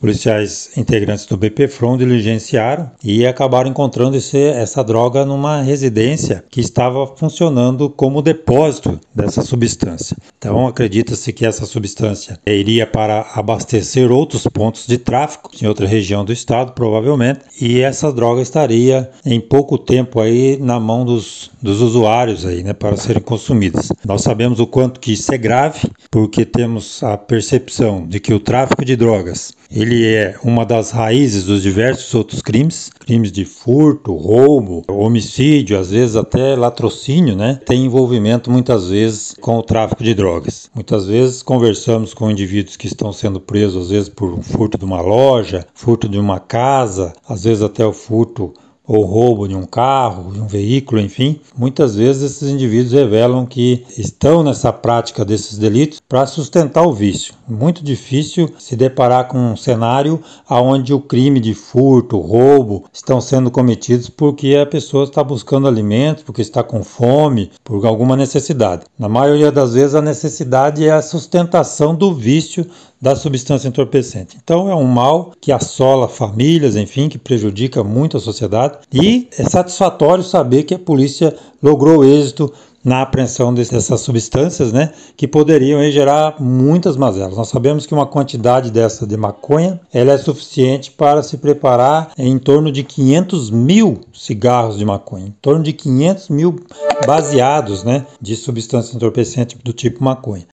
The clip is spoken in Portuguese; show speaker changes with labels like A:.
A: policiais integrantes do BPFROM diligenciaram e acabaram encontrando essa droga numa residência que estava funcionando como depósito dessa substância. Então, acredita-se que essa substância iria para abastecer outros pontos de tráfico em outra região do estado, provavelmente, e essa droga estaria em pouco tempo aí na mão dos usuários aí, né, para serem consumidas. Nós sabemos o quanto que isso é grave, porque temos a percepção de que o tráfico de drogas, ele é uma das raízes dos diversos outros crimes de furto, roubo, homicídio, às vezes até latrocínio, né? Tem envolvimento muitas vezes com o tráfico de drogas. Muitas vezes conversamos com indivíduos que estão sendo presos, às vezes por um furto de uma loja, furto de uma casa, às vezes até o furto ou roubo de um carro, de um veículo, enfim. Muitas vezes esses indivíduos revelam que estão nessa prática desses delitos para sustentar o vício. Muito difícil se deparar com um cenário onde o crime de furto, roubo estão sendo cometidos porque a pessoa está buscando alimentos, porque está com fome, por alguma necessidade. Na maioria das vezes a necessidade é a sustentação do vício da substância entorpecente. Então é um mal que assola famílias, enfim, que prejudica muito a sociedade, e é satisfatório saber que a polícia logrou êxito na apreensão dessas substâncias, né, que poderiam aí gerar muitas mazelas. Nós sabemos que uma quantidade dessa de maconha, ela é suficiente para se preparar em torno de 500 mil cigarros de maconha, em torno de 500 mil baseados, né, de substância entorpecente do tipo maconha.